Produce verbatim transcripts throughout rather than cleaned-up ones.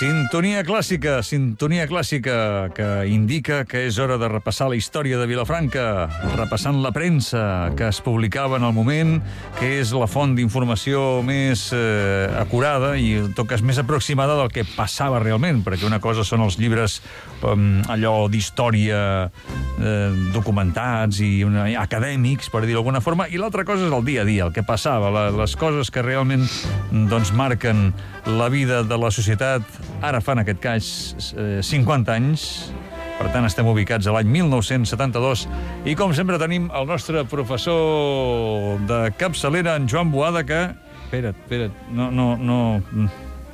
Sintonia clàssica, sintonia clàssica que indica que és hora de repassar la història de Vilafranca, repassant la premsa que es publicava en el moment, que és la font d'informació més eh, acurada i, en tot cas, més aproximada del que passava realment, perquè una cosa són els llibres um, allò d'història eh, documentats i una, acadèmics, per dir d'alguna forma, i l'altra cosa és el dia a dia, el que passava, la, les coses que realment doncs, marquen la vida de la societat. Ara fa, en aquest cas, eh, cinquanta anys. Per tant, estem ubicats a l'any mil nou-cents setanta-dos. I, com sempre, tenim el nostre professor de capçalera, en Joan Boada, que... Espera't, espera't, no, no, no...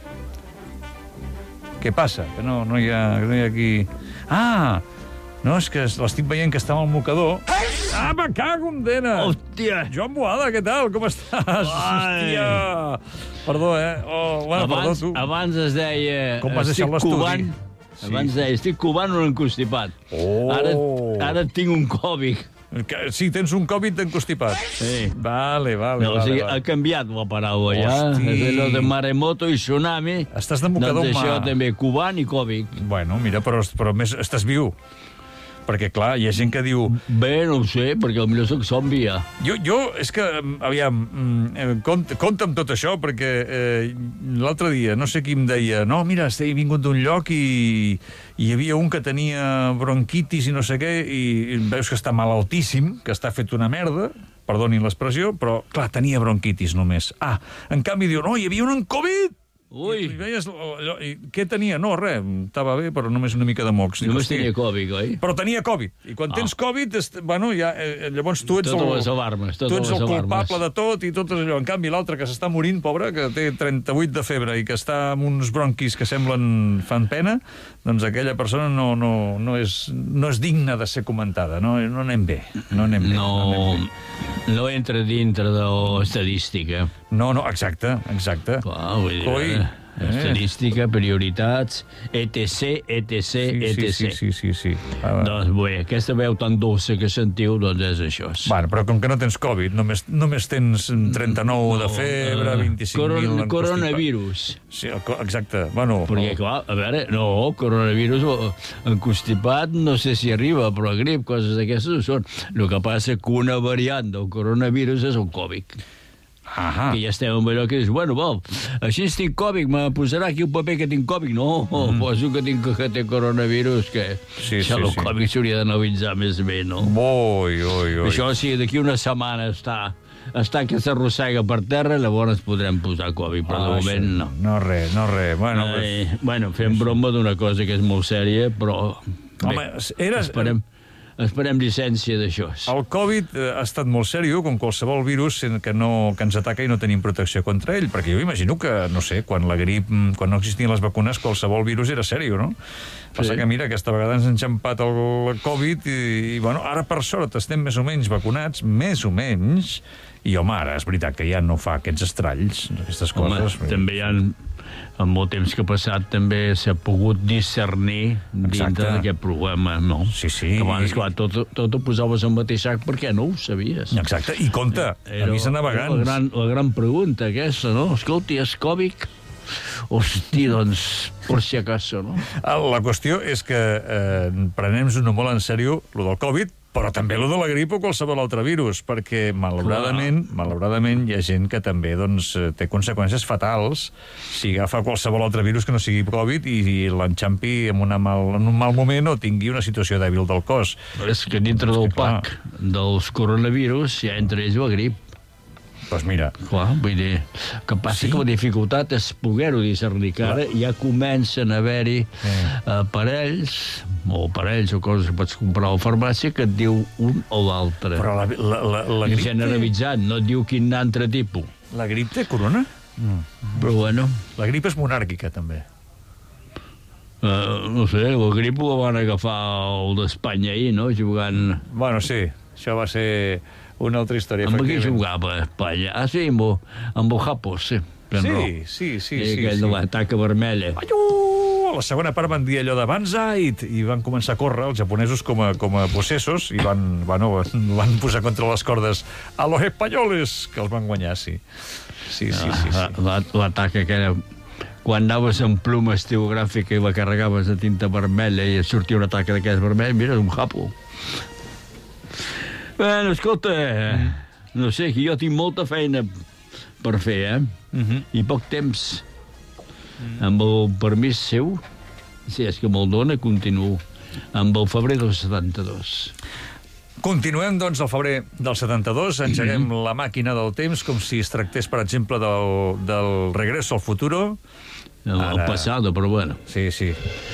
Què passa? Que no, no, hi ha, no hi ha aquí... Ah! No, és que l'estic veient que està amb el mocador. Ah, me cago en dena! Hòstia! Joan Boada, què tal? Com estàs? Ai. Hòstia! Perdó, eh? Oh, bueno, abans, perdó, tu. Abans es deia... Com vas deixar l'estudi? Sí. Abans deia, estic cubant un encostipat. Oh. Ara, ara tinc un Covid. Que, sí, tens un Covid encostipat. Sí. Vale, vale, No, vale, o sigui, vale. ha canviat la paraula, ja. Hosti. És allò de maremoto i tsunami. Estàs de mocador doncs mà. això també, cubant i Covid. Bueno, mira, però, però més estàs viu. Perquè, clar, hi ha gent que diu... Bé, no ho sé, perquè potser soc zombi, ja. Jo, jo és que, aviam, compta, compta amb tot això, perquè eh, l'altre dia, no sé qui em deia, no, mira, he vingut d'un lloc i, i hi havia un que tenia bronquitis i no sé què, i, i veus que està malaltíssim, que està fet una merda, perdoni l'expressió, però, clar, tenia bronquitis només. Ah, en canvi diu, no, hi havia un en Covid! Ui! I, i veies, allò, i, què tenia? No, res, estava bé, però només una mica de mocs. Només tenia Covid, oi? Però tenia Covid. I quan tens Ah. Covid, est, bueno, ja, eh, llavors tu ets Totes el, les alarmes, totes tu ets el les culpable alarmes. de tot i tot és allò. En canvi, l'altre que s'està morint, pobre, que té trenta-vuit de febre i que està amb uns bronquis que semblen fan pena, doncs aquella persona no, no, no, és, no és digna de ser comentada. No, no anem bé. No anem bé. No, anem bé. no entra dintre de l'estadística. No, no, exacte, exacte. Clar, vull dir... Coi, eh? Estadística, prioritats, etc, etc, sí, etc. Sí, sí, sí, sí, sí. Ah, Doncs bé, aquesta veu tan dolça que sentiu, doncs és això. bueno, però com que no tens Covid, només, només tens trenta-nou de febre, vint-i-cinc mil... Coron encostipat. coronavirus. Sí, exacte. Bueno, Perquè, clar, a veure, no, coronavirus o encostipat no sé si arriba, però grip, coses d'aquestes ho són. El que passa que una variant del coronavirus és el Covid. Ahà. Que ja estem amb allò que dius, bueno, vol, així tinc Covid, me posarà aquí un paper que tinc Covid. No, mm. poso que tinc que té coronavirus, que Sí, ja sí, el sí. Covid s'hauria d'analitzar més bé, no? Ui, ui, ui. Això, si d'aquí una setmana està, està que s'arrossega per terra, llavors podrem posar Covid, però de Ah, moment això, no. No, res, no, res. Bueno, Eh, bueno, fem broma d'una cosa que és molt sèria, però... Home, era- esperem, esperem llicència d'això. el Covid eh, ha estat molt seriós, com qualsevol virus que, no, que ens ataca i no tenim protecció contra ell, perquè jo imagino que, no sé, quan la grip, quan no existien les vacunes, qualsevol virus era seriós, no? Passa Sí. que, mira, aquesta vegada ens ha enxampat el Covid i, i, bueno, ara, per sort, estem més o menys vacunats, més o menys, i, home, ara és veritat que ja no fa aquests estralls, aquestes Home, coses. també hi ha, en molt temps que ha passat, també s'ha pogut discernir dintre Exacte. d'aquest problema, no? Sí, sí. Que abans, clar, tot, tot ho posaves al mateix sac perquè no ho sabies. Exacte, i compte, avisa navegants. La gran, la gran pregunta aquesta, no? Escolti, és Covid? Hosti, doncs, per si acaso, no? La qüestió és que eh, prenem-nos molt en sèrio lo del Covid, però també lo de la grip o qualsevol altre virus, perquè, malauradament, Clar. malauradament hi ha gent que també doncs, té conseqüències fatals si agafa qualsevol altre virus que no sigui Covid i, i l'enxampi en, una mal, en un mal moment o tingui una situació dèbil del cos. Però és que dintre del És que, clar. pack dels coronavirus hi ha entre ells la grip. Doncs mira, Clar, vull dir, que passa Sí? que la dificultat és poder-ho discernir, que ara ja comencen a haver-hi eh, aparells, o aparells o coses que pots comprar a la farmàcia que et diu un o l'altre. però la, la, la, la, I grip, té, generalitzat, no et diu quin altre tipus. la grip té corona? Mm. Però bueno, La grip és monàrquica, també. eh, no sé, la grip la van agafar el d'Espanya ahir, no?, jugant... Bueno, sí, això va ser una altra història. Amb qui efectivament. jugava a Espanya? Ah, sí, amb, el- amb el Japos, sí. Sí, sí, sí, I sí, aquell sí. de la taca vermella. Aiu! A la segona part van dir allò de Banzai i van començar a córrer els japonesos com a, com a possessos i van, bueno, van posar contra les cordes a los españoles, que els van guanyar, sí. Sí, sí, sí. sí. La, la, la taca aquella quan anaves amb pluma estilogràfica i la carregaves de tinta vermella i sortia una taca d'aquest vermell, mira, un japo. Bueno, escolta, mm. no sé, que jo tinc molta feina per fer, eh? Mm-hmm. I poc temps. Mm. Amb el permís seu, si és que me'l dona, continuo. Amb el febrer del setanta-dos. Continuem, doncs, al febrer del setanta-dos, engeguem mm-hmm. la màquina del temps com si es tractés, per exemple, del, del Regreso al Futuro. El, Ara... el passado, però bueno. Sí, sí.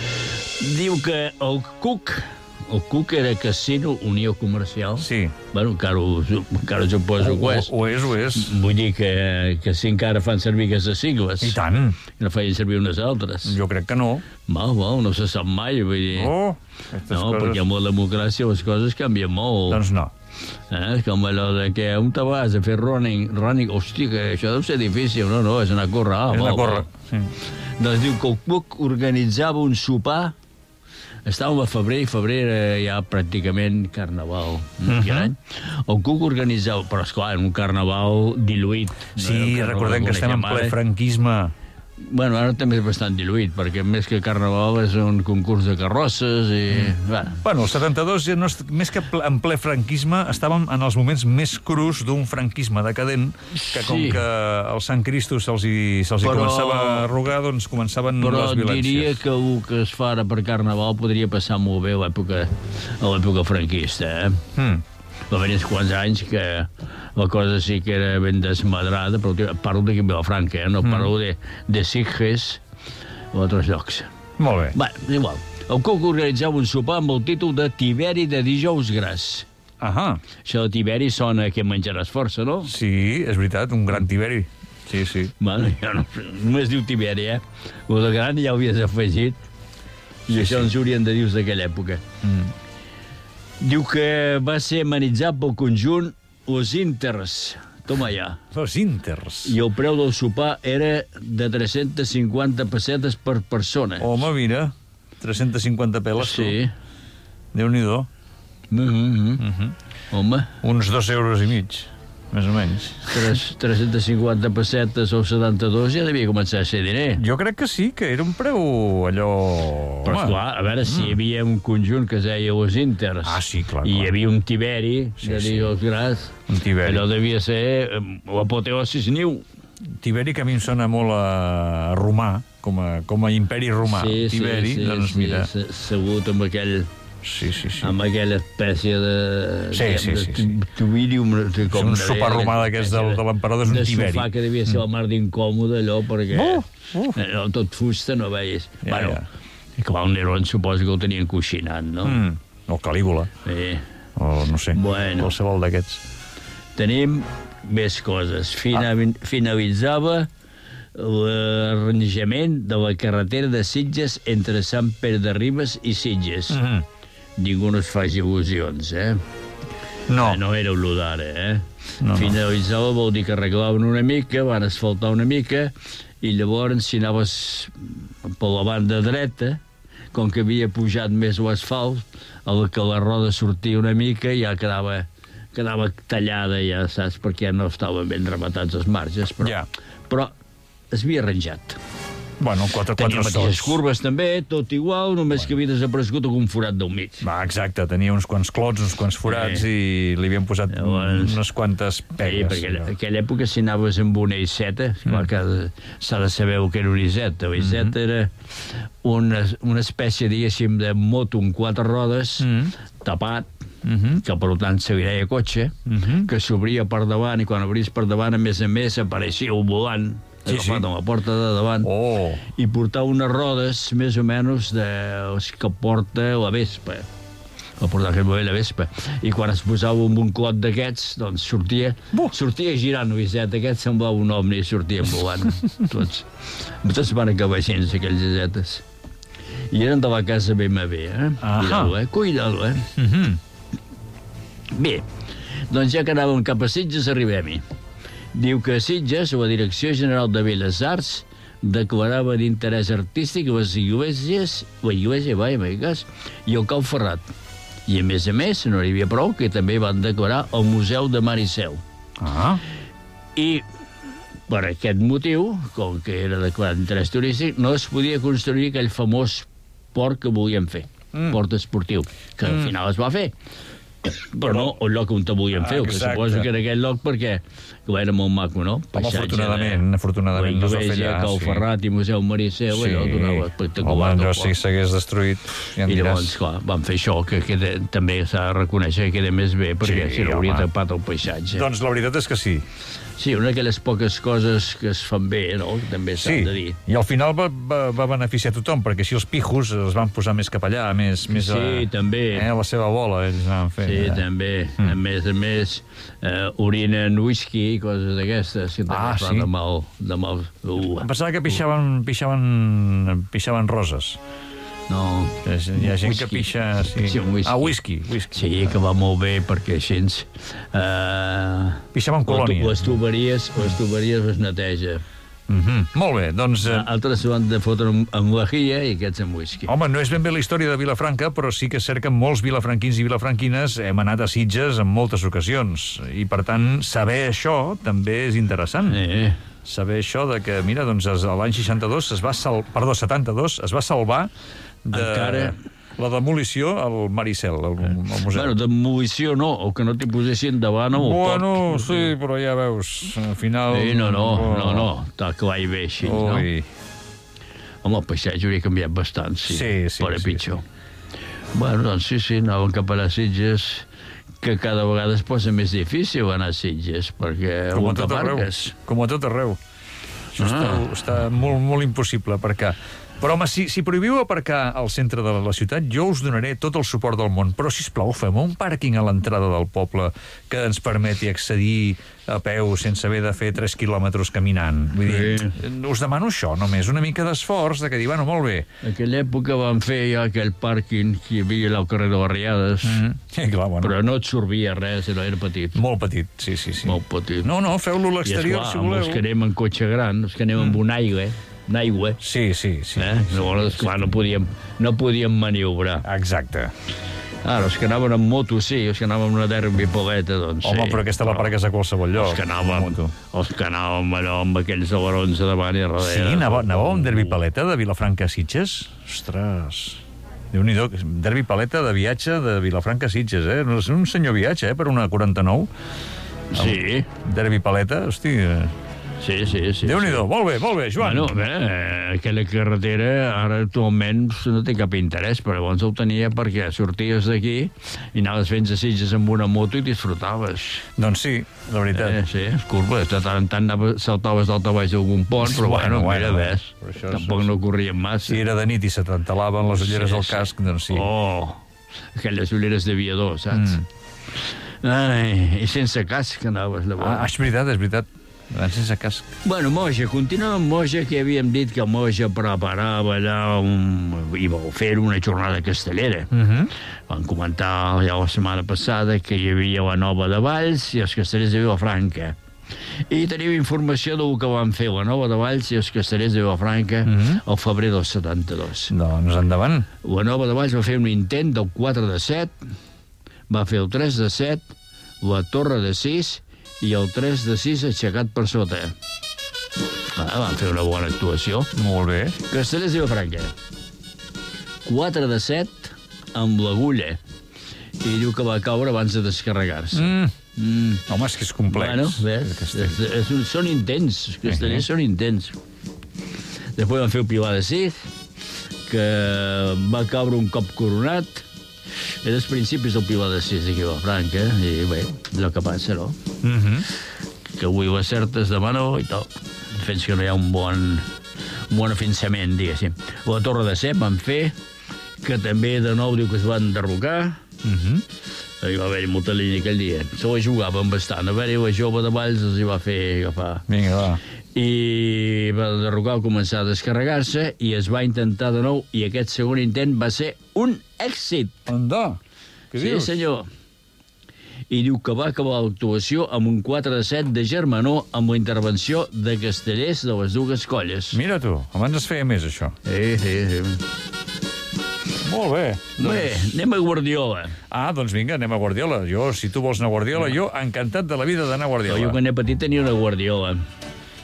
Diu que el Cook, el Cook era Casino Unió Comercial. Sí. Bueno, encara, ho, encara suposo que ho és. Ho és, ho és. Vull dir que, que si encara fan servir aquestes sigles. I tant. No feien servir unes altres. Jo crec que no. Mal, mal, no se sap mai, vull dir... Oh, no, coses... perquè amb la democràcia les coses canvien molt. Doncs no. Eh? Com allò de que on te vas a fer running, running, hòstia, que això deu ser difícil, no, no, és anar a córrer. Ah, és anar a córrer, sí. Doncs diu que el Cook organitzava un sopar. Estàvem a febrer, i febrer era ja pràcticament carnaval. Uh -huh. El Cook organitzava, però esclar, en un carnaval diluït. Sí, no recordem que estem en ple franquisme. Bueno, ara també és bastant diluït, perquè més que carnaval és un concurs de carrosses i... Mm. Bueno. bueno, el setanta-dos, ja no, més que en ple franquisme, estàvem en els moments més crus d'un franquisme decadent, que com sí. que el Sant Cristo se'ls hi, se però... hi començava a arrugar, doncs començaven però les violències. Però diria que el que es fa ara per carnaval podria passar molt bé a l'època a l'època franquista, eh? Mm. Va haver uns quants anys que la cosa sí que era ben desmadrada, però parlo d'aquí a Vilafranca, eh? No mm. parlo de, de Sitges o altres llocs. Molt bé. Bé, igual. El Cook organitzava un sopar amb el títol de Tiberi de dijous gras. Ahà. Això de Tiberi sona que menjaràs força, no? Sí, és veritat, un gran Tiberi. Sí, sí. Bueno, jo no, només diu Tiberi, eh? El de gran ja ho havies afegit. I sí, això sí. Ens haurien de dir d'aquella època. Mm. Diu que va ser amenitzat pel conjunt Los Inters. Toma ja. Los Inters. I el preu del sopar era de tres-centes cinquanta pessetes per persona. Home, mira, tres-centes cinquanta peles, sí. Tu. Déu-n'hi-do. Mm-hmm. Mm-hmm. Home. Uns dos euros i mig, més o menys. tres-centes cinquanta pessetes o setanta-dos ja devia començar a ser diner. Jo crec que sí, que era un preu allò... Però, esclar, a veure, si mm. hi havia un conjunt que es deia Los Inters... Ah, sí, clar, clar. I hi havia un Tiberi, sí, de dir els gras... Un Tiberi. Allò devia ser l'apoteosis niu. Tiberi, que a mi em sona molt a romà, com a, com a imperi romà. Sí, Tiberi, sí, sí, doncs mira... Sí, segut amb aquell... Sí, sí, sí. Amb aquella espècie de... Sí, sí, sí. sí. Tubirium... És un sopar romà d'aquests de, de l'emperador, és un Tiberi. De sofà que devia ser el mar d'incòmode, allò, perquè... Uh, uh. No, tot fusta, no veies. Ja, bueno, ja. Clar, el Nerón suposa que el tenien coixinat, no? Mm. O Calígula. Sí. O no sé, bueno, qualsevol d'aquests. Tenim més coses. Fina, ah. Finalitzava l'arranjament de la carretera de Sitges entre Sant Pere de Ribes i Sitges. Mm -hmm. Ningú no es faci il·lusions, eh? No. No era el d'ara, eh? No, Finalitzava vol dir que arreglaven una mica, van asfaltar una mica, i llavors, si anaves per la banda dreta, com que havia pujat més l'asfalt, el que la roda sortia una mica ja quedava, quedava tallada, ja saps, perquè no estaven ben rematats els marges, però, ja. però es havia arranjat. Bueno, quatre, tenia quatre mateixes curves també, tot igual, només bueno. que havia desaparegut algun forat del mig. Va, exacte, tenia uns quants clots, uns quants forats sí. i li havien posat llavors, unes quantes pegues. Sí, perquè en aquella època si anaves amb una iseta, mm. que s'ha de saber el que era una iseta. La iseta mm -hmm. era una, una espècie, diguéssim, de moto amb quatre rodes, mm. tapat, mm -hmm. que per tant se li deia cotxe, mm -hmm. que s'obria per davant i quan obris per davant, a més a més, apareixia un volant, sí, sí. a la porta de davant, oh. i portava unes rodes més o menys de les que porta la Vespa. Va portar aquest moment la Vespa. I quan es posava amb un clot d'aquests, doncs sortia, uh. sortia girant la iseta. Aquest semblava un omni i sortia volant. Tots. Tots van acabar així, aquells isetes. I eren de la casa B M W, eh? Cuidado, eh? Cuidado, eh? Mm -hmm. Bé, doncs ja que anàvem cap a Sitges, arribem-hi. Diu que a Sitges, la Direcció General de Belles Arts, declarava d'interès artístic les iglesias, la iglesia, va, en aquest cas, i el Cal Ferrat. I, a més a més, no hi havia prou, que també van declarar el Museu de Mar i Seu. Ah. I per aquest motiu, com que era declarat d'interès turístic, no es podia construir aquell famós port que volien fer, mm. port esportiu, que mm. al final es va fer. Però no el lloc on te volien fer, ah, que suposo que era aquell lloc perquè que era molt maco, no? Home, afortunadament, de... afortunadament no es va fer allà. Cau sí. Ferrat i Museu Marí Seu, sí. allò donava espectacular. Home, jo si s'hagués destruït, ja em I diràs. llavors, clar, van fer això, que queda, també s'ha de reconèixer que queda més bé, perquè sí, si no hauria tapat el paisatge. Doncs la veritat és que sí. Sí, una d'aquelles poques coses que es fan bé, no?, que també s'ha sí. de dir. I al final va, va, va beneficiar tothom, perquè així els pijos es van posar més cap allà, més, més sí, a, també. Eh, a la seva bola, ells anaven fent. Sí, eh? també. Mm. A més a més, eh, orinen whisky i coses d'aquestes, que també ah, fan sí? de mal... De mal uh, em pensava que pixaven, pixaven, pixaven roses. No. Hi ha gent whisky. que pixa... Sí. Sí, un whisky. Ah, whisky, whisky. Sí, que va molt bé, perquè així... Eh, pixaven colònies. Les tuberies, les tuberies es neteja. Mm -hmm. Molt bé, doncs... Eh... Altres s'ho van de fotre amb lejia i aquests amb whisky. Home, no és ben bé la història de Vilafranca, però sí que és cert que molts vilafranquins i vilafranquines hem anat a Sitges en moltes ocasions. I, per tant, saber això també és interessant. Eh. Saber això de que, mira, doncs l'any seixanta-dos es va sal... perdó, setanta-dos es va salvar de encara... la demolició al Maricel, al, al museu. Bueno, demolició no, o que no t'hi posessin davant o bueno, tot. sí, però ja veus, al final... Sí, no, no, oh. no, no, tal clar i bé així, Ui. no? Home, el paisatge hauria canviat bastant, sí, sí, sí per a sí, pitjor. Sí. Bueno, doncs sí, sí, anàvem cap a les Sitges, que cada vegada es posa més difícil anar a Sitges, perquè com a on tot arreu, t'aparques? com a tot arreu. Això ah. està, està molt, molt impossible aparcar. Però, home, si, si prohibiu aparcar al centre de la ciutat, jo us donaré tot el suport del món. Però, sisplau, fem un pàrquing a l'entrada del poble que ens permeti accedir a peu sense haver de fer tres quilòmetres caminant. Vull dir, sí. us demano això, només, una mica d'esforç, de que dir, bueno, molt bé. En aquella època van fer ja aquell pàrquing que hi havia allà al carrer de Barriades, mm-hmm. sí, clar, bueno. però no et sorbia res, era, era petit. Molt petit, sí, sí, sí. Molt petit. No, no, feu-lo a l'exterior, si voleu. Els que anem en cotxe gran, els que anem mm. amb un aigua, un aigua. Sí, sí, sí. Eh? Llavors, sí, clar, no podíem, no podíem maniobrar. Exacte. Ara, els que anaven amb moto, sí, els que anaven amb una derbi paleta, doncs Home, sí. però aquesta la parques a qualsevol lloc. Els que anàvem, els que anàvem allò amb aquells alerons a davant i a darrere. Sí, anàveu, anàveu amb derbi paleta de Vilafranca a Sitges? Ostres... Déu-n'hi-do, derbi paleta de viatge de Vilafranca a Sitges, eh? No és un senyor viatge, eh, per una quaranta-nou. Sí. Derbi paleta, hosti... Sí, sí, sí. Déu-n'hi-do, sí. molt bé, molt bé, Joan. Bueno, bé, aquella carretera ara actualment no té cap interès, però llavors ho tenia perquè sorties d'aquí i anaves fent a Sitges amb una moto i disfrutaves. Doncs sí, la veritat. Eh, sí, és curva, de tant en tant saltaves d'alta baix d'algun pont, però bueno, bueno, mira, ves, tampoc no corrien massa. Si era de nit i se t'entalaven les ulleres sí, al casc, doncs sí. Oh, aquelles ulleres d'aviador, saps? Mm. Ai, i sense casc anaves, llavors. Ah, és veritat, és veritat. Sense casc. Bueno, Moja, continuem amb Moja, que havíem dit que Moja preparava allà un... i va fer una jornada castellera. Uh -huh. Van comentar ja la setmana passada que hi havia la Nova de Valls i els castellers de Vilafranca. I tenim informació del que van fer la Nova de Valls i els castellers de Vilafranca uh -huh. al febrer del setanta-dos. Doncs endavant. La Nova de Valls va fer un intent del quatre de set, va fer el tres de set, la Torre de sis i el tres de sis aixecat per sota. Ah, van fer una bona actuació. Molt bé. Castellers de Vilafranca. quatre de set amb l'agulla. I diu que va caure abans de descarregar-se. Mm. Mm. Home, és que és complex. Bueno, ves, és, és, és, són intents. Els castellers uh -huh. són intents. Després van fer el Pilar de sis, que va caure un cop coronat. Era els principis del Pilar de sis aquí a Vilafranca, i bé, allò que passa, no? Uh -huh. Que avui ho acertes, demà no, i tot. Fins que no hi ha un bon, un bon afinçament, diguéssim. La Torre de Set van fer, que també de nou diu que es van enderrocar. Uh -huh. Hi va haver-hi molta línia aquell dia. Se la jugaven bastant. A veure, la jove de Valls els hi va fer agafar. Vinga, va. I va enderrocar, començar a descarregar-se, i es va intentar de nou, i aquest segon intent va ser un èxit. Anda, què sí, dius? Sí, senyor. I diu que va acabar l'actuació amb un quatre de set de germanor amb la intervenció de castellers de les dues colles. Mira tu, abans es feia més, això. Sí, sí, sí. Molt bé. Bé, doncs... anem a Guardiola. Ah, doncs vinga, anem a Guardiola. Jo, si tu vols anar a Guardiola, no. jo encantat de la vida d'anar a Guardiola. Jo quan era petit tenia una Guardiola.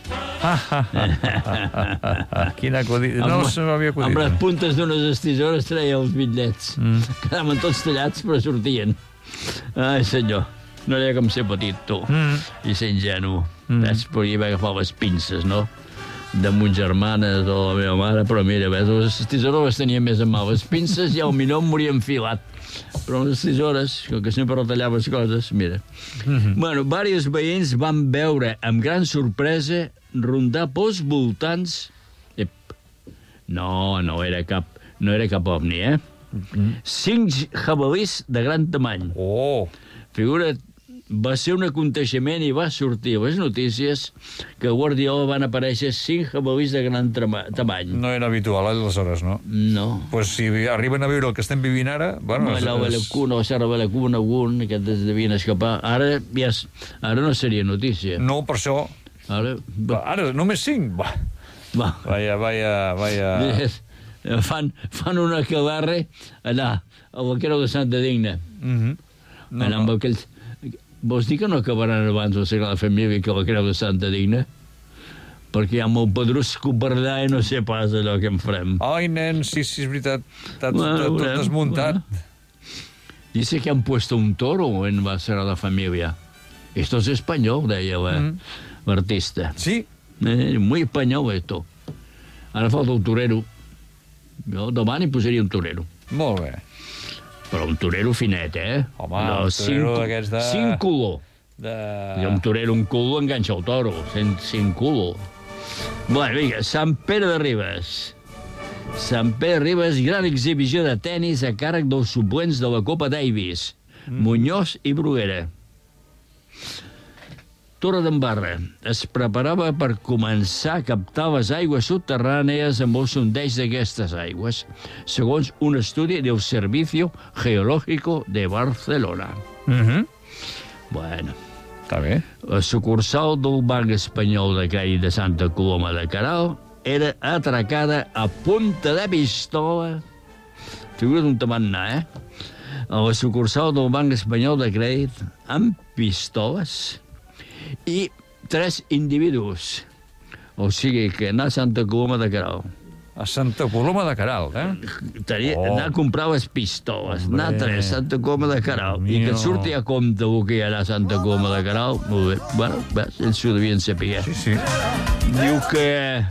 Ah, ah, ah, ah, ah. Quin acudit. No se m'havia acudit. Amb les puntes d'unes tisores treia els bitllets. Mm. Quedaven tots tallats, però sortien. Ai, senyor, no hi ha com ser petit, tu, mm. i ser ingenu. Mm. Ves, podria haver agafat les pinces, no?, de mon germanes o la meva mare, però mira, ves, les tisores les tenia més a mà. Les pinces ja el minó em moria enfilat. Però les tisores, com que sempre retallava les coses, mira. Mm-hmm. Bueno, diversos veïns van veure amb gran sorpresa rondar pels voltants... Ep. No, no era cap, no era cap ovni, eh? Mm-hmm. Cinc jabalís de gran tamany. Oh! Figura't, va ser un aconteixement i va sortir a les notícies que a Guardiola van aparèixer cinc jabalís de gran tamany. No era habitual, aleshores, no? No. Doncs pues si arriben a viure el que estem vivint ara... Bueno, la Belacuna, la Serra Belacuna, algun, aquest es devien escapar. Ara, ja, ara no seria notícia. No, per això... Ara, va, ara només cinc? Va. Va. Vaya, vaya, vaya... Fan, fan una calarre allà, a la Creu de Santa Digna. Mm-hmm. No, allà amb aquells... Vols dir que no acabaran abans la Sagrada Família que la Creu de Santa Digna? Perquè hi ha molt pedrusco per allà i no sé pas allò que en farem. Ai, nen, sí, sí, és veritat. Està bueno, tot desmuntat. Bueno. Dice que han puesto un toro en la Sagrada Família. Esto es español, deia l'artista. Mm. Sí? Eh, muy español, esto. Ara falta el torero. Jo demà n'hi posaria un torero. Molt bé. Però un torero finet, eh? Home, un torero d'aquests de... Cinc color. De... I un torero, un culo, enganxa el toro. Cinc, cinc culo. Bueno, vinga, Sant Pere de Ribes. Sant Pere de Ribes, gran exhibició de tennis a càrrec dels suplents de la Copa Davis. Mm. Muñoz i Bruguera. Torre d'Embarra es preparava per començar a captar les aigües subterrànies amb el sondeig d'aquestes aigües, segons un estudi del Servicio Geológico de Barcelona. Mm-hmm. Bueno. Està bé. La sucursal del Banc Espanyol de Crèdit de Santa Coloma de Queralt era atracada a punta de pistola. Figura d'un tamannà, eh? A la sucursal del Banc Espanyol de Crèdit amb pistoles i tres individus. O sigui, que anar a Santa Coloma de Queralt. A Santa Coloma de Queralt, eh? Tenia, oh. Anar a comprar les pistoles. Hombre. Anar a tres, Santa Coloma de Queralt. I que et surti a compte el que hi ha a Santa Coloma de Queralt. Molt bé. Bueno, bé, ells s'ho devien saber. Sí, sí. Diu que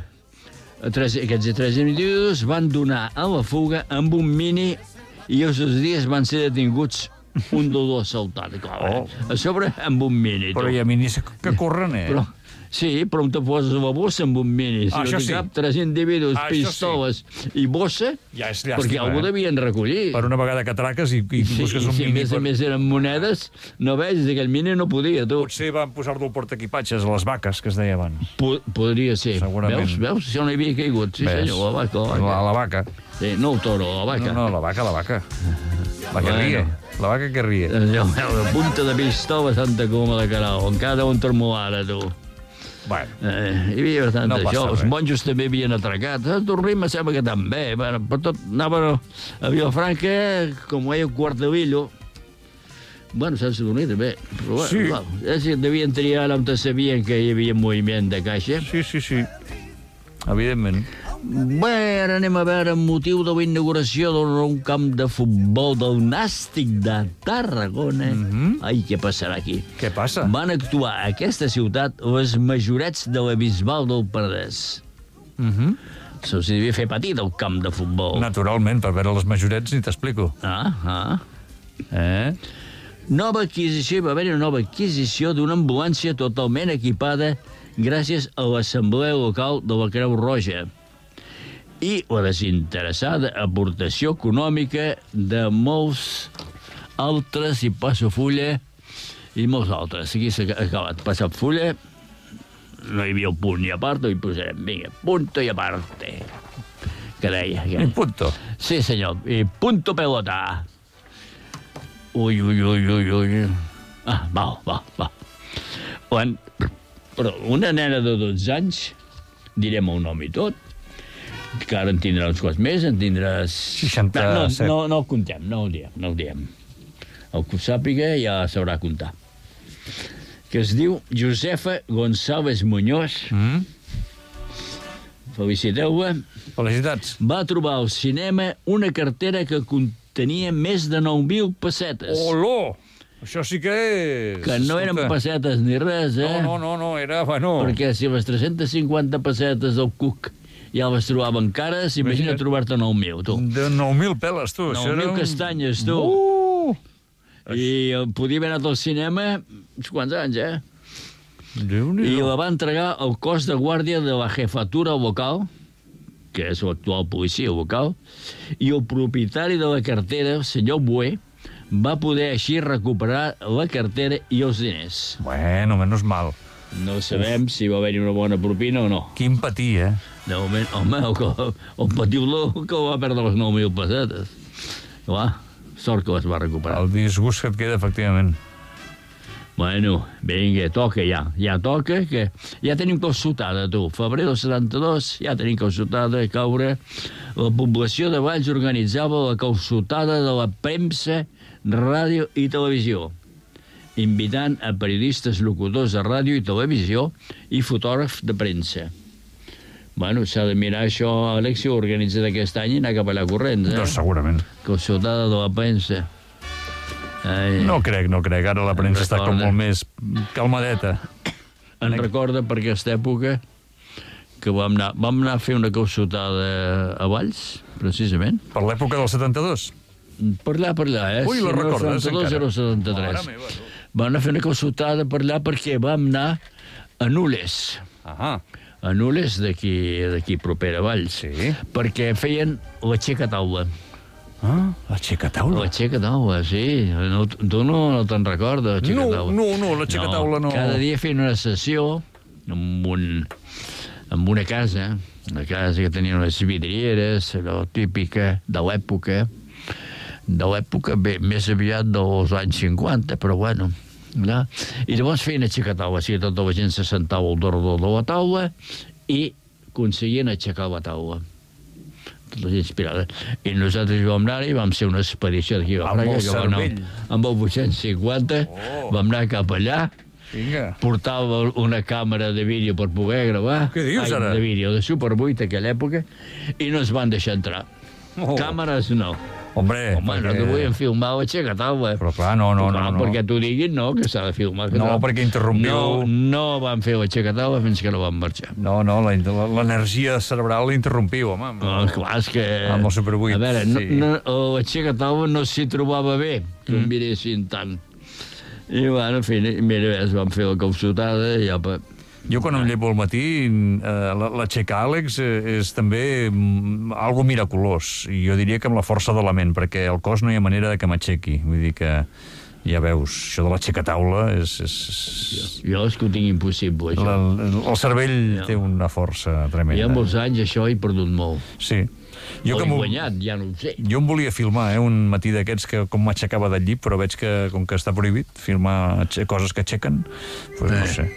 tres, aquests tres individus van donar a la fuga amb un mini i els dos dies van ser detinguts un dels dos saltat, clar, oh. eh? A sobre amb un mini. Però hi ha minis que corren, eh? Però, sí, però on te poses la bossa amb un mini. Si ah, no sí. cap, tres individus, ah, pistoles sí. i bossa, ja és llàstima, perquè algú eh? devien recollir. Per una vegada que atraques i, i sí, busques un si mini... Si a més per... a més eren monedes, no veig, aquell mini no podia, tu. Potser van posar-lo al portaequipatges, a les vaques, que es deia abans. Po podria ser. Segurament. Veus? Veus? Si no hi havia caigut. Sí, Ves? senyor, la vaca. La vaca. La, la vaca. Sí, no el toro, la vaca. No, no, la vaca, la vaca. La que bueno. rie. La vaca que rie. Ja veu, punta de pistola a Santa Coloma de Queralt. Encara un termolar, tu. Bueno. Eh, hi havia bastant no això. Els monjos també havien atracat. A Torrim em sembla que també. Bueno, per tot anaven a Vilafranca, com veia, Quartavillo. Bueno, s'han sadonat també. Però, bueno, sí. Clar, eh, devien triar on sabien que hi havia moviment de caixa. Sí, sí, sí. Evidentment. Bé, ara anem a veure amb motiu de la inauguració d'un camp de futbol del Nàstic de Tarragona. Mm-hmm. Ai, què passarà aquí? Què passa? Van actuar a aquesta ciutat les majorets de la Bisbal del Penedès. Mm-hmm. Se'ls devia fer petit el camp de futbol. Naturalment, per veure les majorets ni t'explico. Ah, ah. Eh? Nova adquisició, va haver-hi una nova adquisició d'una ambulància totalment equipada gràcies a l'Assemblea Local de la Creu Roja i la desinteressada aportació econòmica de molts altres, i passo fulla, i molts altres. Aquí s'ha acabat. Passat fulla, no hi havia el punt i a part, i posarem, vinga, punto i a parte. Que deia? Que... I punto. Sí, senyor, i punto pelota. Ui, ui, ui, ui, ui. Ah, va, va, va. Quan... Però una nena de dotze anys, direm el nom i tot, que ara en tindrà uns quants més, en tindràs... seixanta-set. No, no, no el contem, no el diem, no el diem. El que ho sàpiga ja sabrà comptar. Que es diu Josefa González Muñoz, mm? feliciteu-me, Felicitats. va trobar al cinema una cartera que contenia més de nou mil pessetes. Oló! Això sí que és... Que no eren pessetes ni res, eh? No, no, no, no, era... Bueno... Perquè si les tres-centes cinquanta pessetes del Cook ja les trobaven cares, imagina trobar-te nou mil, tu. De nou mil peles, tu. nou mil castanyes, tu. Uh! I podia haver anat al cinema uns quants anys, eh? I la va entregar al cos de guàrdia de la jefatura local, que és l'actual policia local, i el propietari de la cartera, el senyor Bué, va poder així recuperar la cartera i els diners. Bueno, menys mal. No sabem Uf. si va haver-hi una bona propina o no. Quin patí, eh? De moment, home, el, que, el patiu-lo que va perdre les nou mil pessetes. Clar, sort que les va recuperar. El disgust que et queda, efectivament. Bueno, vinga, toca ja. Ja toca, que ja tenim calçotada, tu. Febrer del setanta-dos, ja tenim calçotada, caure. La població de Valls organitzava la calçotada de la premsa, ràdio i televisió, invitant a periodistes locutors de ràdio i televisió i fotògrafs de premsa. Bueno, s'ha de mirar això, Alexi, ho organitzat aquest any i anar cap allà corrents, eh? No, segurament. Calçotada de la premsa. Ai. No crec, no crec. Ara la premsa està com molt més calmadeta. En recorda per aquesta època que vam anar, vam anar a fer una calçotada a Valls, precisament. Per l'època del setanta-dos? Per allà, per allà, eh? Ui, la recordes encara? zero setanta-tres. Vam anar a fer una calçotada per allà perquè vam anar a Nules. Ah. A Nules, d'aquí propera a Valls. Sí. Perquè feien la xeca-taula. Ah, la xeca-taula? La xeca-taula, sí. No, tu no, no te'n recordes, la xeca-taula? No, no, no, la xeca-taula no. Cada dia feien una sessió amb, un, amb una casa, una casa que tenia unes vidrieres, allò típica de l'època, de l'època, bé, més aviat dels anys cinquanta, però bueno. No? I llavors feien aixecar-taula, així tota la gent se sentava al dordo de la taula i aconseguien aixecar la taula. Tota la gent inspirada. I nosaltres vam anar i vam ser una expedició d'aquí a Praga, que vam anar amb el vuit-cents cinquanta, oh. vam anar cap allà, Vinga. Portava una càmera de vídeo per poder gravar. Què dius, ara? Ai, de vídeo, de Super vuit, aquella època, i no ens van deixar entrar. Oh. Càmeres, no. Hombre, Home, perquè... no que volien filmar la xeca-taula. Però clar, no, no, clar, no, no. Perquè t'ho diguin, no, que s'ha de filmar. No, no, perquè interrompiu... No, no van fer la xeca-taula fins que no van marxar. No, no, l'energia cerebral l'interrompiu, home. No, clar, és que... Amb el Super vuit, a veure, sí. no, no, la xeca-taula no s'hi trobava bé, que mm. em miressin tant. I, bueno, en fi, mira, es van fer la calçotada i apa... Jo quan em llevo al matí, eh, l'aixecar Àlex és també mm, algo miraculós. I jo diria que amb la força de la ment, perquè al cos no hi ha manera de que m'aixequi. Vull dir que, ja veus, això de l'aixecataula és... és... Jo, jo és que ho tinc impossible, això. La, el cervell no. té una força tremenda. I en molts anys això he perdut molt. Sí. Jo o he guanyat, ja no ho sé. Jo em volia filmar, eh, un matí d'aquests que com m'aixecava del llit, però veig que, com que està prohibit filmar coses que aixequen, doncs no sé.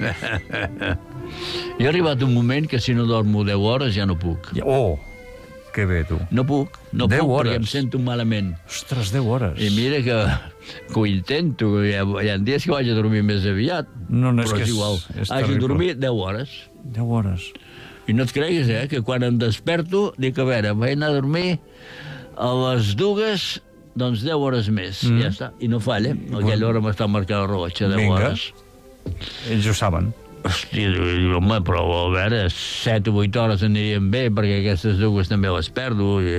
Jo he arribat un moment que si no dormo deu hores ja no puc. Oh, que bé, tu. No puc, no puc, hores. perquè em sento malament. Ostres, deu hores. I mira que, que ho intento, hi ha, hi ha dies que vaig a dormir més aviat, no, no, però és, és igual. És Haig de dormir deu hores. deu hores. I no et creguis, eh, que quan em desperto, dic, a veure, vaig anar a dormir a les dues, doncs deu hores més, mm. ja està, i no falla. A aquella hora m'està marcant el rellotge, deu Vinga. hores. Ells ho saben. Hòstia, home, però a veure, set o vuit hores anirien bé, perquè aquestes dues també les perdo. I...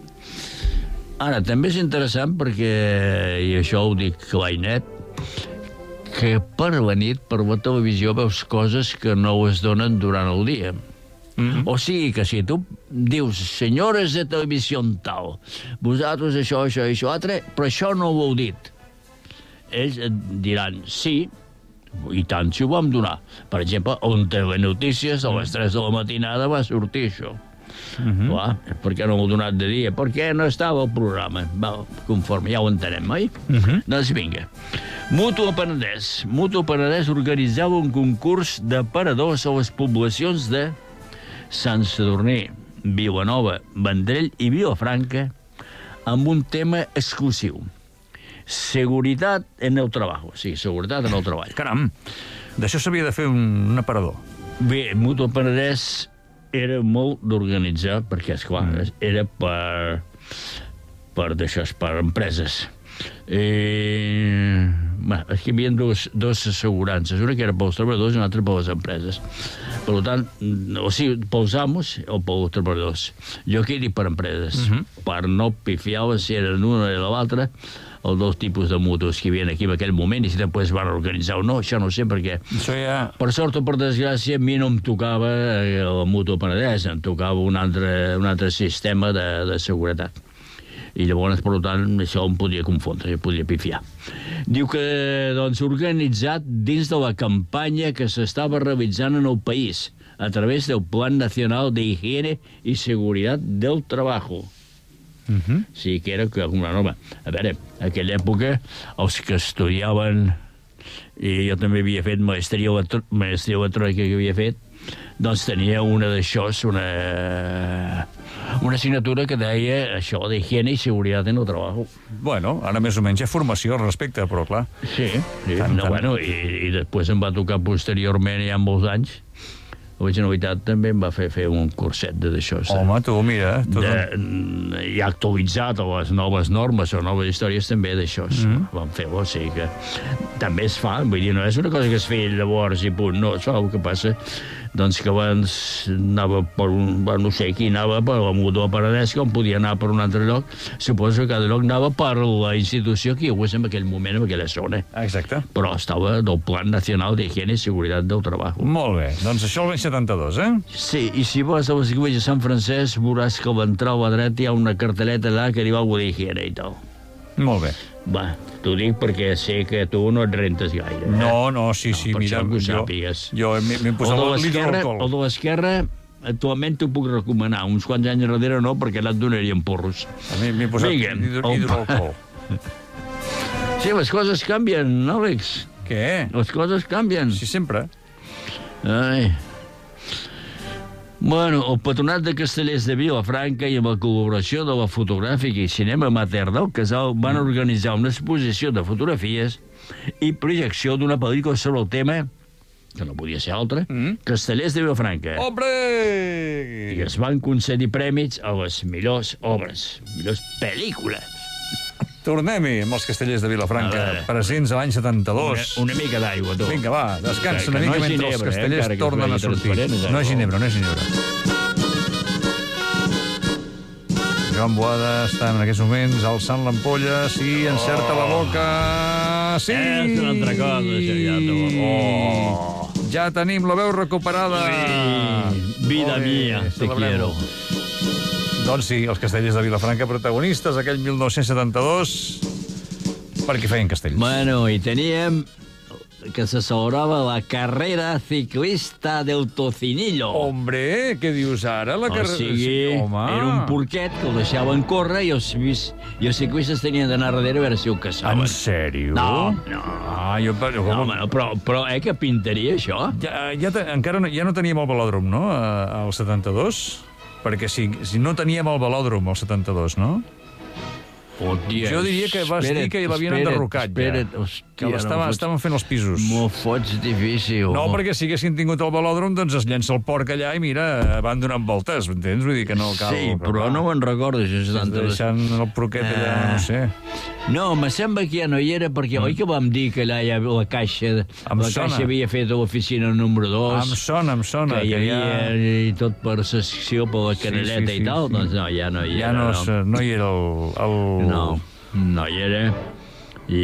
Ara, també és interessant perquè, i això ho dic clar i net, que per la nit, per la televisió, veus coses que no es donen durant el dia. Mm-hmm. O sigui que si tu dius senyores de televisió tal, vosaltres això, això i això altre, però això no ho heu dit. Ells et diran sí, i tant si ho vam donar. Per exemple, on Telenotícies a les tres de la matinada va sortir això. Mm-hmm. Clar, per què no m'ho heu donat de dia? Perquè no estava al programa. Va, conforme, ja ho entenem, oi? Mm-hmm. Doncs vinga. Mutu Penedès. Mutu Penedès organitzava un concurs de paradors a les poblacions de Sant Sadurní, Vilanova, Vendrell i Vilafranca amb un tema exclusiu. Seguretat en el treball. O sigui, seguretat en el treball. Caram, d'això s'havia de fer un, un aparador. Bé, Mutu Penedès era molt d'organitzar, perquè, esclar, mm. era per, per d'això, per empreses. Eh, bueno, és que hi havia dos, dos assegurances, una que era pels treballadors i una altra per les empreses. Per tant, o sigui, pels amos o pels treballadors. Jo aquí dic per empreses, uh -huh. per no pifiar si eren una i l'altra, els dos tipus de motos que hi havia aquí en aquell moment, i si després van organitzar o no, això no sé, perquè això ja... per sort o per desgràcia a mi no em tocava la moto Penedès, em tocava un altre, un altre sistema de, de seguretat. I llavors, per tant, això em podia confondre, em podia pifiar. Diu que, doncs, organitzat dins de la campanya que s'estava realitzant en el país a través del Plan Nacional de Higiene y Seguridad del Trabajo. Uh -huh. Sí, que era una norma. A veure, en aquella època, els que estudiaven, i jo també havia fet maestria electrònica que havia fet, doncs tenia una d'això, una... una assignatura que deia això de higiene i seguretat en el treball. Bueno, ara més o menys hi ha formació al respecte, però clar. Sí, sí. Tant, no, tant. Bueno, i, i després em va tocar posteriorment, ja en molts anys, la Generalitat també em va fer fer un curset d'això. Home, tu, mira... Tu de, I actualitzat a les noves normes o noves històries també d'això. Mm. Vam fer-ho, o sigui que també es fa, vull dir, no és una cosa que es feia llavors i punt, no, això el que passa doncs que abans anava per un... no sé qui anava per la moto a Penedès, com podia anar per un altre lloc. Suposo que cada lloc anava per la institució que hi hagués en aquell moment, en aquella zona. Exacte. Però estava del Plan Nacional de Higiene y Seguridad del Trabajo. Molt bé, doncs això l'any setanta-dos, eh? Sí, i si vas a l'església de Sant Francesc veuràs que a l'entrada a la dreta hi ha una carteleta allà que diu alguna cosa d'higiene i tal. Molt bé. Va, t'ho dic perquè sé que tu no et rentes gaire. Eh? No, no, sí, sí, no, mira, jo, jo m'he posat l'hidroalcohol. El de l'esquerra, actualment t'ho puc recomanar. Uns quants anys darrere no, perquè no et donarien porros. A mi m'he posat l'hidroalcohol. Sí, les coses canvien, Àlex. Què? Les coses canvien. Sí, sempre. Ai... Bueno, el Patronat de Castellers de Vilafranca i amb la col·laboració de la Fotogràfica i Cinema Amateur del Casal van organitzar una exposició de fotografies i projecció d'una pel·lícula sobre el tema, que no podia ser altra, mm. Castellers de Vilafranca. Hombre! I es van concedir prèmits a les millors obres, millors pel·lícules. Tornem-hi amb els Castellers de Vilafranca, presents a l'any setanta-dos. Una, una mica d'aigua, tu. Vinga, va, descansa una mica no mentre els Castellers eh, tornen a sortir. No és ginebra, no és ginebra. Joan Boada està en aquests moments alçant l'ampolla, sí, encerta la boca... Sí! És una altra cosa, això ja t'ho... Oh! Ja tenim la veu recuperada. Sí, vida mía, te quiero. Doncs sí, els Castellers de Vilafranca protagonistes aquell mil nou-cents setanta-dos perquè feien castells. Bueno, i teníem que se celebrava la carrera ciclista del Tocinillo. Hombre, què dius ara? La carrera... O sigui, Home. Era un porquet que el deixaven córrer i els, i els ciclistes tenien d'anar darrere a veure si ho caçaven. En sèrio? No, no. Ah, jo... jo no, no però, però, eh, que pintaria això? Ja, ja te, encara no, ja no teníem el velòdrom, no?, al setanta-dos? Perquè si, si no teníem el velòdrom al setanta-dos, no? Hòstia, jo diria que vas espera't, dir que l'havien enderrocat, espera't, ja. Hòstia, que l'estaven no estaven fent els pisos. M'ho fots difícil. No, perquè si haguessin tingut el velòdrom, doncs es llença el porc allà i mira, van donant voltes, m'entens? Vull dir que no cal... Sí, però, però no me'n recordo, això setanta-dos. Deixant el porquet allà, ah. no sé... No, me sembla que ja no hi era, perquè mm. oi que vam dir que allà hi havia la caixa, em la sona. caixa havia fet a l'oficina número dos. Em sona, em sona. Que hi havia ja... i tot per secció, per la caneleta sí, sí, sí, i tal, sí. Doncs no, ja no hi ja era. No, no. no hi era el... el... No, no hi era. I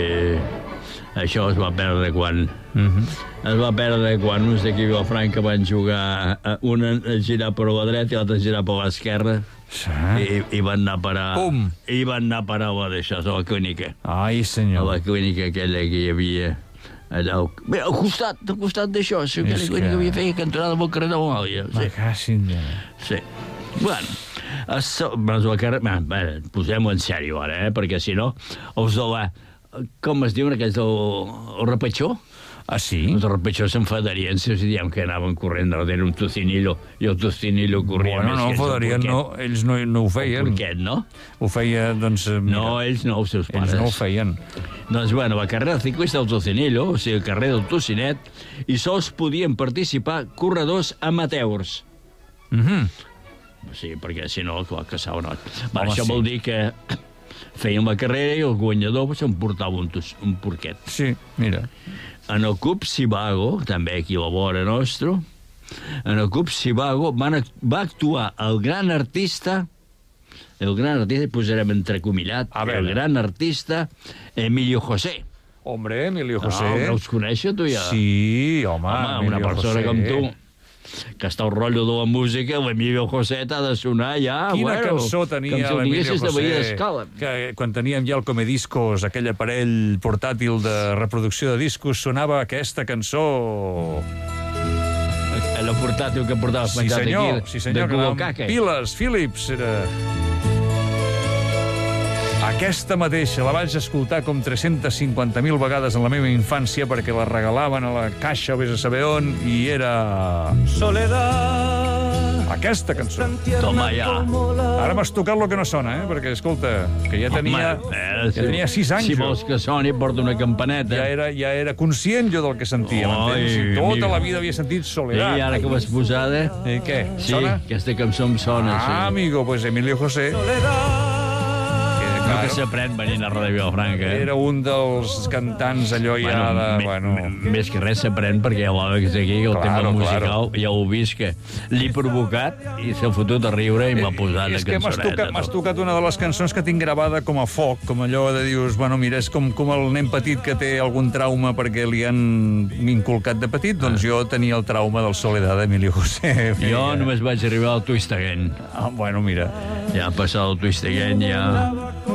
això es va perdre quan... Mm-hmm. Es va perdre quan uns d'aquí a Vilafranca van jugar, un a girar per la dreta i l'altre a girar per l'esquerra. Sí. I, i van anar a parar... Pum! I van anar a parar a d'això, a la clínica. Ai, senyor. A la clínica aquella que hi havia allà... Al, bé, al costat, al costat d'això. Sí, aquella clínica que havia fet cantonada amb el carrer de l'Amàlia. Sí. M'acassin, ja. Sí. Bueno, això, doncs, carrer... Bé, posem-ho en sèrio ara, eh? Perquè si no, els de la... Com es diuen aquests del el repetxó? Ah, sí? Els repetxors s'enfadarien si els diem que anaven corrent darrere un tocinillo i el tocinillo corria bueno, més no, que ells. Enfadarien, no, ells no, no ho feien. El porquet, no? Ho feia, doncs... Mira, no, ells no, els seus pares. Ells no ho feien. Doncs, bueno, la carrera ciclista del Tocinillo, o sigui, el carrer del Tocinet, i sols podien participar corredors amateurs. Mhm. Sí, perquè si no, clar, que s'ha anat. Va, Home, això sí. vol dir que feien la carrera i el guanyador s'emportava un, tos- un porquet. Sí, mira. En el Club Sivago, també aquí a la vora nostra, en el Club Sivago van, act- va actuar el gran artista, el gran artista, hi posarem entrecomillat, A veure. el gran artista Emilio José. Hombre, Emilio No, José. no els coneixes, tu, ja? Sí, home, Home, una Emilio persona José. com tu, que està al rotllo de la música, l'Emilio José t'ha de sonar ja, Quina bueno, cançó tenia com si el l'Emilio tinguessis de José, Bahia d'Escala. que quan teníem ja el Comediscos, aquell aparell portàtil de reproducció de discos, sonava aquesta cançó. El portàtil que portaves Sí penjat senyor, aquí, sí senyor, de que color anaven caca. piles, Philips, era... Aquesta mateixa la vaig escoltar com tres-centes cinquanta mil vegades en la meva infància perquè la regalaven a la caixa, vés a saber on, i era... Soledad. Aquesta cançó. Toma ja. Ara m'has tocat lo que no sona, eh? Perquè, escolta, que ja tenia, Home, eh, ja tenia sis anys, Si jo. vols que soni, porta una campaneta. Ja era, ja era conscient jo del que sentia, m'entens? Ai, I tota amigo. la vida havia sentit I Soledad. ara que vas posada... I què? Sí, Sona? aquesta cançó em sona, Ah, sí. amigo, pues Emilio José, No que claro, s'aprèn venint a Ràdio Vilafranca, eh? era un dels cantants allò ja de... me- Bueno, me- més que res s'aprèn perquè a l'hora que és aquí, el Claro, tema musical, claro. ja ho he vist que l'he provocat i s'ha fotut a riure i m'ha posat la és que m'has cançoneta. tocat, m'has tocat una de les cançons que tinc gravada com a foc, com allò de dius, bueno, mira, és com, com el nen petit que té algun trauma perquè li han inculcat de petit, doncs jo tenia el trauma del Soledad d'Emilio José. Jo només vaig arribar al Twist Again. Ah, bueno, mira. Ja ha passat el Twist Again, ja...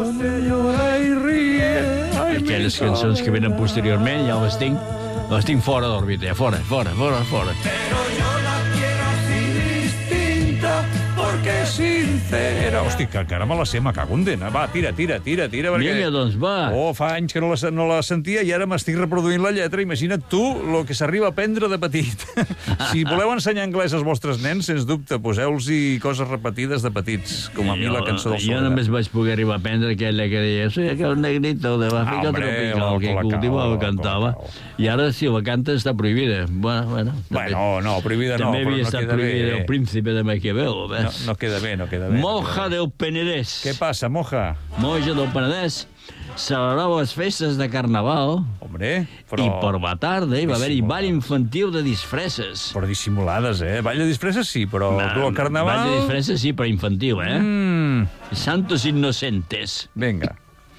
Aquelles cançons que venen posteriorment ja les tinc, les tinc fora d'òrbita, ja, fora, fora, fora, fora. Porque sincera. Hosti, que encara me la sé, me cago en dena. Va, tira, tira, tira, tira. Perquè... Vinga, doncs va. Oh, fa anys que no la, no la sentia i ara m'estic reproduint la lletra. Imagina't tu el que s'arriba a aprendre de petit. Si voleu ensenyar anglès als vostres nens, sens dubte, poseu-los-hi coses repetides de petits, com a mi la cançó del Jo Soledad. només vaig poder arribar a aprendre aquella que deia soy aquel negrito de l'Àfrica Ah, hombre, tropical el que Colacao, cultivava, el cantava. Colacao. I ara, si la canta, està prohibida. Bueno, bueno. Bueno, no, prohibida no, també però havia no estat queda prohibida bé. el príncipe de Maquiavelo, No, ves? no queda bé, no queda bé. Moja del Penedès. Què passa, moja? Moja del Penedès celebrava les festes de Carnaval Hombre, però... i per la tarda hi va haver-hi Dissimulades. ball infantil de disfresses. Però dissimulades, eh? Ball de disfresses sí, però el carnaval... Ball de disfresses sí, però infantil, eh? Mm, Santos Innocentes. vinga.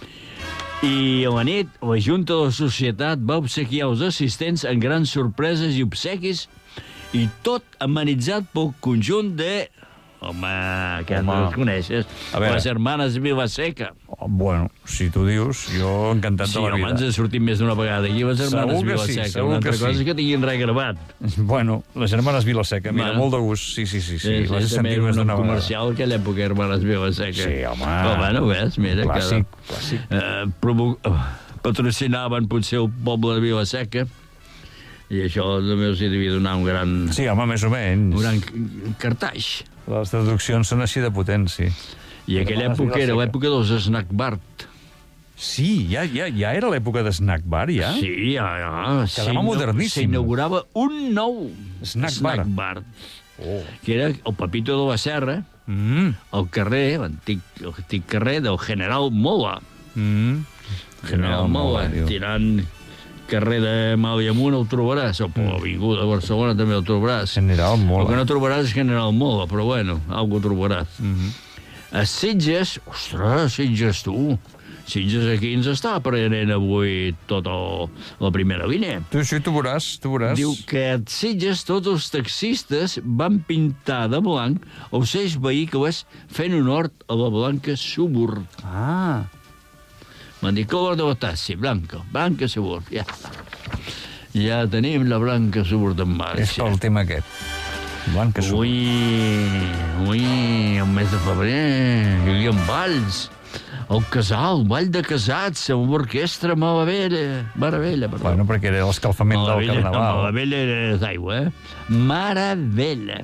I a la nit, la Junta de la Societat va obsequiar els assistents en grans sorpreses i obsequis i tot amenitzat pel conjunt de... Home, que Home. no els coneixes. A veure. Les germanes Vilaseca. Oh, bueno, si tu dius, jo encantat Sí, de la home, vida. ens ha sortit més d'una vegada aquí, les germanes Segur que sí, Vilaseca. segur Una altra que sí. cosa és que tinguin res gravat. Bueno, les germanes Vilaseca, mira, Bueno. molt de gust. Sí, sí, sí, sí. Sí, les he sí, també sentit era més un d'una nom vegada. comercial aquella època, Hermanes Vilaseca. Sí, home. Però bueno, ves, mira, Clàssic, que... clàssic. Eh, provo... eh, patrocinaven potser el poble de Vilaseca i això també els hi devia donar un gran... Sí, home, més o menys. un gran cartaix. Les traduccions són així de potents, sí. I aquella Germanes època era Vilaseca. l'època dels snack bart. Sí, ja, ja, ja era l'època de snack bar, ja? Sí, ja, ja. Quedava moderníssim. S'inaugurava un nou Snack bar. bar, Oh. que era el Pepito de la Serra, Mm, al carrer, l'antic l'antic carrer del General Mola. mm. General Mola, diu. tirant carrer de Mal i amunt el trobaràs, o per l'avinguda de Barcelona també el trobaràs. General El que Mola. no trobaràs és General Mola, però bueno, algú trobaràs. Mhm. A Sitges, ostres, Sitges, tu, Sitges aquí ens està aprenent avui tota la primera línia. Tu, sí, tu veuràs, tu veuràs. Diu que a Sitges tots els taxistes van pintar de blanc els seus vehicles fent honor a la blanca Suburb. Ah, M'han dit, color de la taxi, blanca, blanca Suburb, ja està. Ja tenim la blanca Suburb en és marxa. pel tema aquest. Blanca Suburb. Ui, ui, el mes de febrer, hi havia balls. El casal, ball de casats, amb orquestra Malavella. Maravella, perdó. Bueno, perquè era l'escalfament del Malavella, no, carnaval. Malavella era d'aigua, eh? Maravella.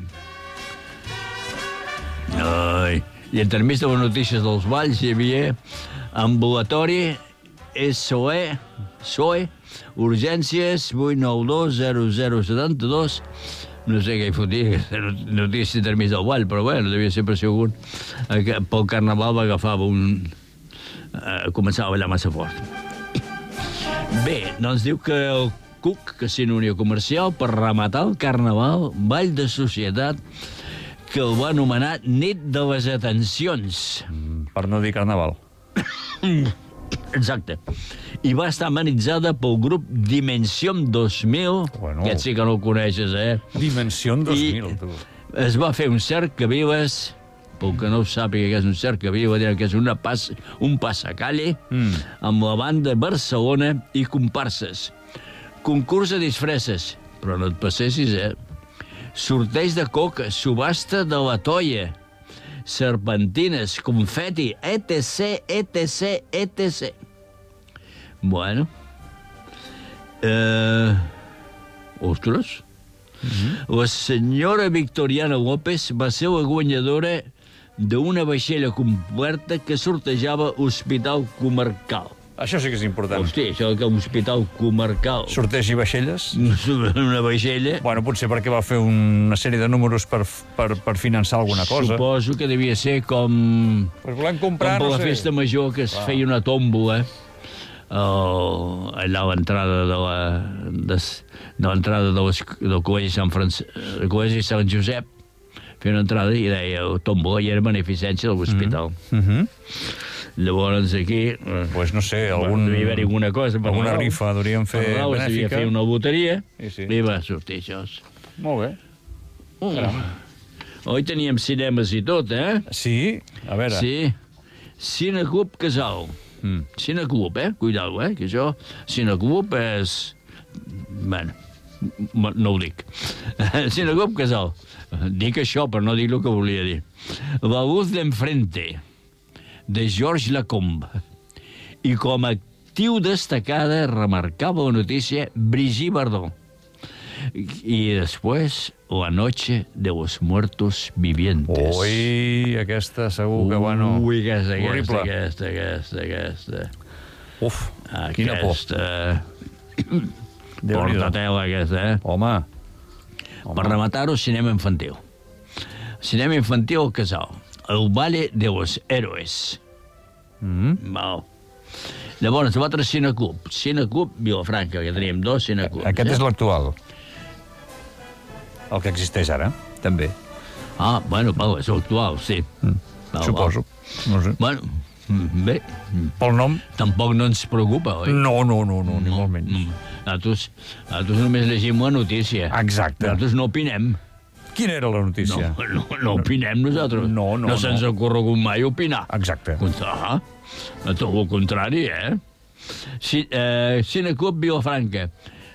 Ai. I entremig de les notícies dels balls hi havia ambulatori S O E, S O E, urgències vuit nou dos zero zero set dos, no sé què hi fotia, notícia de mig del ball, però bueno, devia ser per si algun pel carnaval va agafava un... Eh, començava a ballar massa fort. Bé, doncs diu que el Cuc, Casino Unió Comercial, per rematar el carnaval, ball de societat, que el va anomenar Nit de les Atencions. Per no dir carnaval. Exacte. I va estar amenitzada pel grup Dimensión dos mil, Bueno. aquest sí que no el coneixes, eh? Dimensión dos mil, I tu. es va fer un cercaviles, pel que no ho sàpiga que és un cercaviles, dirà que és una pas, un passacalle, Mm. amb la banda Barcelona i comparses. Concurs de disfresses, però no et passessis, eh? Sorteig de coca, subhasta de la toia, serpentines, confeti, etc, etc, etc. Bueno. Eh... Ostres. Mm-hmm. La senyora Victoriana López va ser la guanyadora d'una vaixella completa que sortejava Hospital Comarcal. Això sí que és important. Hosti, això que Hospital Comarcal... Sortegi vaixelles? Una vaixella... Bueno, potser perquè va fer una sèrie de números per, per, per finançar alguna cosa. Suposo que devia ser com... Pues volem comprar, com per no la sé. festa major, que es Clar. feia una tòmbola uh, allà a l'entrada de la de, de l'entrada de les, del Col·legi Sant Francesc, del Col·legi Sant Josep, feia una entrada i deia tòmbola i era beneficència de l'hospital. Mm-hmm. Llavors aquí... Eh, Pues no sé, algun, devia haver alguna cosa. per alguna Nadal. rifa hauríem fer Per Nadal es devia benèfica. fer una loteria Sí, sí. i va sortir això. Molt bé. Uh. Oi, teníem cinemes i tot, eh? Sí? A veure. Sí. Cineclub Casal. Mm. Cineclub, eh? Cuidado, eh? Que això... Cineclub és... Bueno, m- no ho dic. Cineclub Casal. Dic això, però no dic el que volia dir. La luz d'enfrente, de Georges Lacombe. I com a actiu destacada remarcava la notícia Brigitte Bardot. I després, La noche de los muertos vivientes. Ui, aquesta segur que, bueno... Ui, aquesta, horrible. aquesta, aquesta, aquesta, aquesta. Uf, quina por. Aquesta... Déu-n'hi-do. Porta tela, aquesta, eh? Home. Per rematar-ho, cinema infantil. Cinema infantil al Casal. El Valle de los Héroes. Mm. Val. Llavors, l'altre cineclub. Cineclub Vilafranca, que teníem dos cineclubs. Aquest eh? és l'actual. El que existeix ara, també. Ah, bueno, val, és l'actual, sí. Mm. Val, Suposo. No sé. Val. Bueno, mm, bé, Pel nom? tampoc no ens preocupa, oi? No, no, no, no, ni molt menys. Mm. Nosaltres, nosaltres només llegim la notícia. Exacte. Nosaltres no opinem. Quina era la No, notícia? no, no opinem nosaltres. No, no, No se'ns no. ha corregut mai opinar. Exacte. Ah, a tot el contrari, eh? Si, eh Cineclub Vilafranca.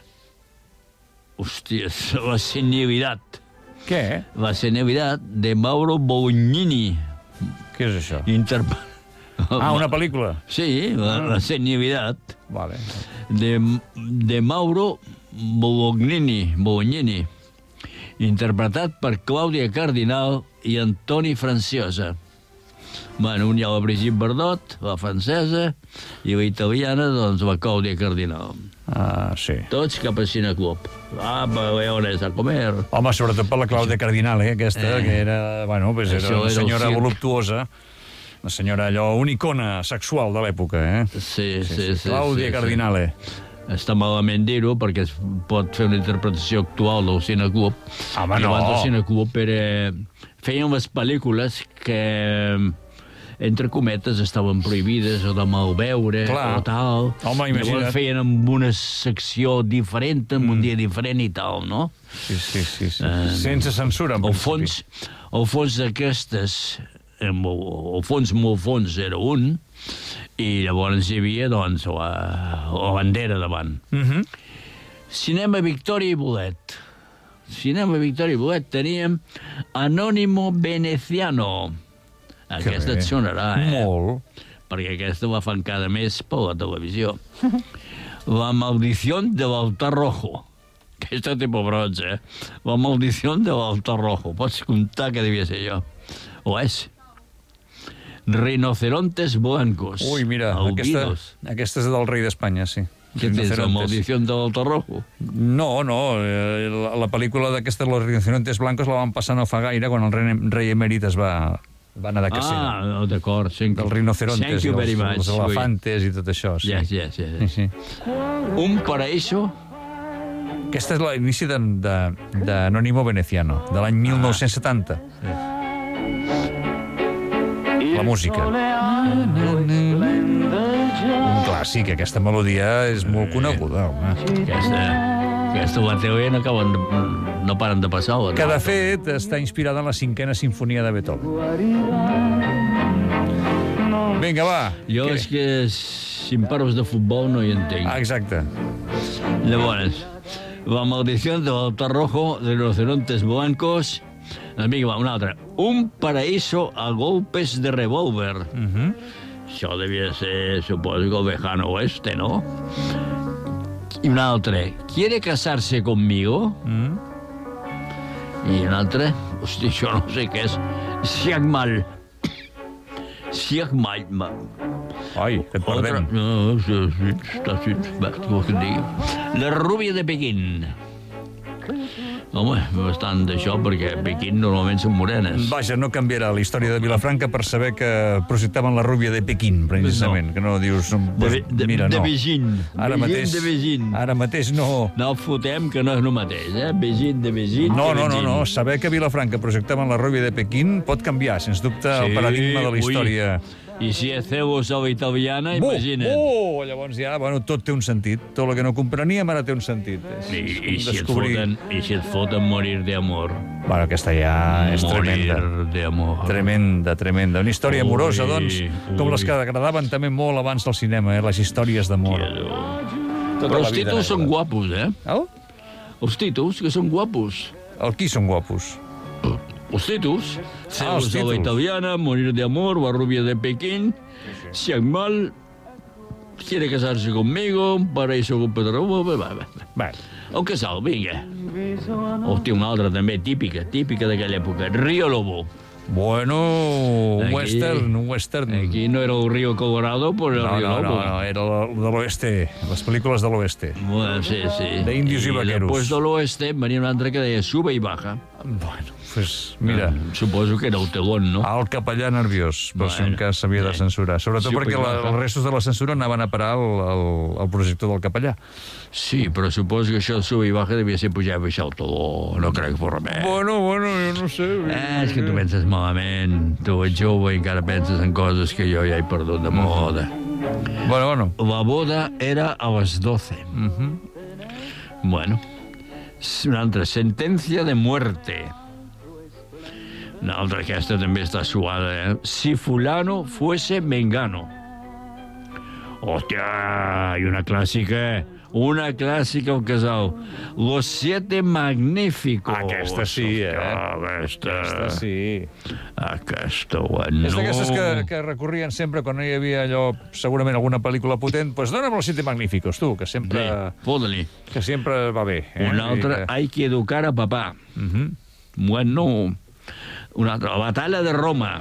Hòstia, la senilidad. Què? La senilidad de Mauro Bolognini. Què és això? Interpre... Ah, una pel·lícula. Sí, la, la senilidad Vale. de, de Mauro Bolognini, Bolognini, interpretat per Clàudia Cardinal i Antoni Franciosa. Bueno, un hi ha la Brigitte Bardot, la francesa, i la italiana, doncs, la Clàudia Cardinal. Ah, sí. Tots cap a Cineclub. Ah, leones a comer. Home, sobretot per la Clàudia Cardinal, eh, aquesta, Eh. que era, bueno, pues era Això una era el senyora circ. voluptuosa, una senyora allò, una icona sexual de l'època, eh? Sí, sí, sí. sí Clàudia sí, Cardinale. Sí. Està malament dir-ho, perquè es pot fer una interpretació actual del Cineclub. Home, I no. abans del Cineclub era... feien les pel·lícules que, entre cometes, estaven prohibides o de malveure Clar. o tal. Home, imagina't. Llavors feien amb una secció diferent, amb un dia diferent i tal, no? Sí, sí, sí. sí. Eh, Sense censura, en El principi. fons, el fons d'aquestes, el, el fons molt fons era un, i llavors hi havia, doncs, la, la bandera davant. Mhm. Cinema Victòria i Bolet. Cinema Victòria i Bolet teníem Anònimo Veneciano. Aquesta bé. et sonarà, eh? Molt. Perquè aquesta la fan cada mes per la televisió. La maldició de l'altar rojo. Aquesta té pebrots, eh? La maldició de l'altar rojo. Pots comptar que devia ser jo. O és. Rinocerontes blancos. Ui, mira, aquesta, Albinos. aquesta és del rei d'Espanya, sí. Què tens, la maldició del Torrojo? No, no, eh, la, la pel·lícula d'aquesta Los Rinocerontes Blancos la van passar no fa gaire, quan el rei, rei emèrit es va, va anar de cacera. Ah, d'acord. Dels rinocerontes i els, els elefantes i tot això. Sí. Yes, yes, yes. Sí, sí. Un paraíso... Aquesta és l'inici d'Anónimo Veneciano, de l'any mil nou-cents setanta. Sí. La música. Un clàssic, aquesta melodia és molt coneguda, home. Aquesta, aquesta la T V no acaben, no paren de passar. Que, de fet, està inspirada en la cinquena sinfonia de Beethoven. Vinga, va. Jo Què? és que si em parles de futbol no hi entenc. Ah, exacte. Llavors, la maldició del Torrojo de los rinocerontes blancos. Vinga, va, una altra. Un paraíso a golpes de revólver. Uh-huh. Això devia ser, suposo, que el lejano oeste, ¿no? I una altra. ¿Quiere casarse conmigo? Uh-huh. I una altra. Hosti, això no sé què és. Siagmal. Siagmal. Ai, que et perdem. No, sí, sí, està sí. Va, què vols que et digui? La rúbia de Pequín. Home, bastant d'això, perquè a Pequín normalment són morenes. Vaja, no canviarà la història de Vilafranca per saber que projectaven la rúbia de Pequín, precisament, no. Que no dius... De, de, mira, de no. Beijing. Ara Beijing mateix, de Beijing. Ara mateix no... No fotem que no és el mateix, eh? Beijing de Beijing No, de no, no, Beijing. no. Saber que a Vilafranca projectaven la rúbia de Pequín pot canviar, sens dubte, Sí, el paradigma de la història. Ui. I si és Zeus o italiana, Bu, imagina't. Oh, llavors ja, bueno, tot té un sentit. Tot el que no compreníem ara té un sentit. És, I, és i, si descobrir... et foten, I si et foten morir d'amor. Bueno, aquesta ja és morir tremenda. d'amor. Tremenda, tremenda. Una història Ui, amorosa, doncs, com ui. les que agradaven també molt abans del cinema, eh? Les històries d'amor. Tota Però la els vida títols són negra. guapos, eh? El? Els títols, que són guapos. El qui són guapos? Els títols. Ah, Zeus els a la títols. italiana, morir de amor, la rubia de Pequín, Siagmal, quiere casarse conmigo, un paraíso con Pedro... Va, va, va. Bé, El casal, vinga. Hòstia, una altra també, típica, típica d'aquella època. Río Lobo. bueno, un Aquí- western, un western. Aquí no era el Río Colorado, però era No, el Río no, Lobo. no, no, era la- de l'oeste, les pel·lícules de l'oeste. Bueno, sí, sí. D'índios i vaqueros. després de l'oeste venia una altra que deia Sube i Baja. Bueno, pues mira, Eh, Suposo que era el telón, no? el capellà nerviós, per si un Bueno, cas s'havia de sí. censurar. Sobretot Sí, perquè perquè la, baja. els restos de la censura anaven a parar al, al, al projector del capellà. Sí, però suposo que això de Sube i Baja devia ser pujar i baixar el teló. No crec que fos res. Bueno, bueno, jo no sé. Eh, és que tu penses malament. Tu ets jove i encara penses en coses que jo ja he perdut de moda. Bueno, bueno. La boda era a les doce. Uh-huh. Bueno, una altra, sentencia de muerte. Una altra, aquesta també està suada, eh? Si fulano fuese mengano. Hòstia, i una clàssica, una clàssica al casal. Los siete magníficos. Aquesta sí, eh? Hòstia, aquesta, Aquesta sí. aquesta, bueno. És d'aquestes que, que recorrien sempre quan no hi havia allò, segurament alguna pel·lícula potent, pues dóna'm los siete magníficos, tu, que sempre, Sí, fota-li. que sempre va bé. Eh? Una altra, Vull dir que- hay que educar a papá. Mhm. Bueno, una altra, la batalla de Roma.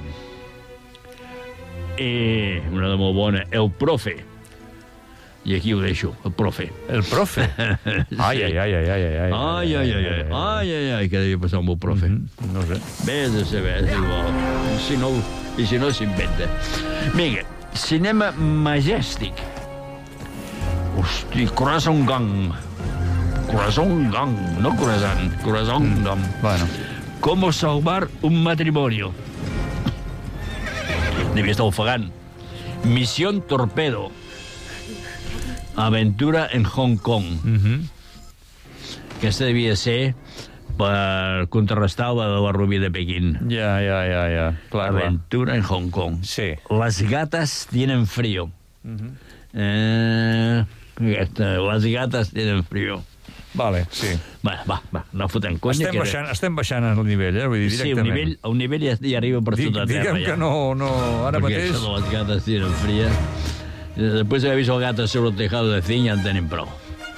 Eh, una de molt bona, el profe. I aquí ho deixo, el profe. El profe. Ai, ai, ai, ai, ai, ai, ai, Ai, ai, ai, ai, ai, ai, ai, què devia passar amb el profe? Mhm. No sé. Vés a saber, és igual. Si no, I si no, s'inventa. Vinga, cinema Majestic. Hosti, Corazon Gang. Corazon Gang, no Corazon, Corazon Gang. Bueno. ¿Cómo salvar un matrimonio? Devia estar ofegant. Misión Torpedo. Aventura en Hong Kong. Mhm. Aquesta devia ser per contrarrestar la de la Rubí de Pequín. Ja, ja, ja, ja. Clar, clar. Aventura en Hong Kong. Sí. Las gatas tienen frío. eh, aquesta, las gatas tienen frío. Vale, sí. Va, va, va, no fotem conya. Estem que- baixant, estem baixant el nivell, eh? Vull dir, Sí, un directament. nivell, un nivell ja, ja arriba per Dic, tota la terra. diguem ja. que no, no, ara Perquè mateix... això de les gates tienen fría. Després d'haver vist el gato sobre el tejado de zinc ja en tenim prou.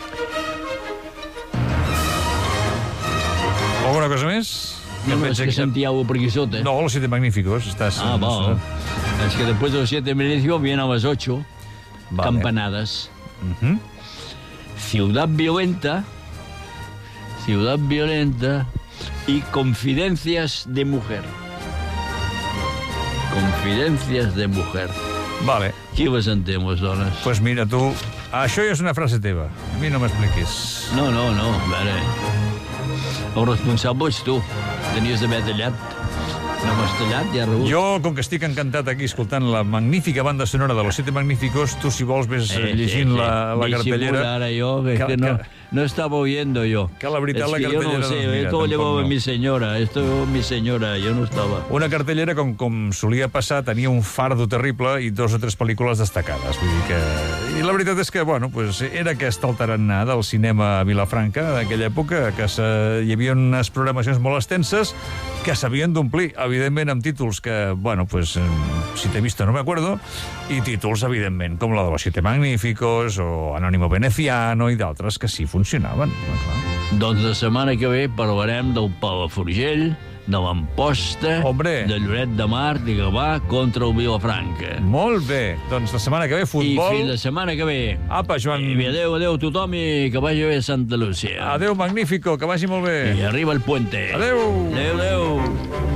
Alguna cosa més? No, no, pensa és que que- sentia algo per aquí sota. No, los siete magníficos. Estás, Ah, va. Es que después de los siete milicios vienen a las ocho Vale. campanadas. Uh -huh. Ciudad Violenta, Ciudad Violenta y Confidencias de Mujer. Confidencias de Mujer. Vale. Qui les entén, les dones? Doncs pues mira, tu... Això ja és una frase teva. A mi no m'expliquis. No, no, no, a veure... El responsable ets tu. Tenies d'haver tallat. No m'has tallat, ja rebut. Jo, com que estic encantat aquí escoltant la magnífica banda sonora de Los Siete Magníficos, tu, si vols, ves eh, llegint sí, sí. la, la cartellera... Ara jo, que, que, que no, no estava oyendo yo. Que la veritat, es la que cartellera... Yo no sé, doncs, esto lo llevaba no. mi senyora, esto mi senyora, jo no estava. Una cartellera, com, com solia passar, tenia un fardo terrible i dos o tres pel·lícules destacades. Vull dir que... I la veritat és que, bueno, pues, era aquesta el tarannà del cinema a Vilafranca d'aquella època, que se... hi havia unes programacions molt extenses que s'havien d'omplir, evidentment, amb títols que, bueno, pues, si t'he vist no me acuerdo, i títols, evidentment, com la de Los Siete Magníficos o Anónimo Veneciano i d'altres que sí funcionaven. Clar. Doncs la setmana que ve parlarem del Palafrugell, de l'Amposta, Hombre. de Lloret de Mar i Gavà contra el Vilafranca. Molt bé. Doncs la setmana que ve, futbol... I fins la setmana que ve. Apa, Joan. I adéu, adéu tothom i que vagi bé Santa Lúcia. Adéu, magnífico, que vagi molt bé. I arriba el puente. Adéu. Adéu, adéu.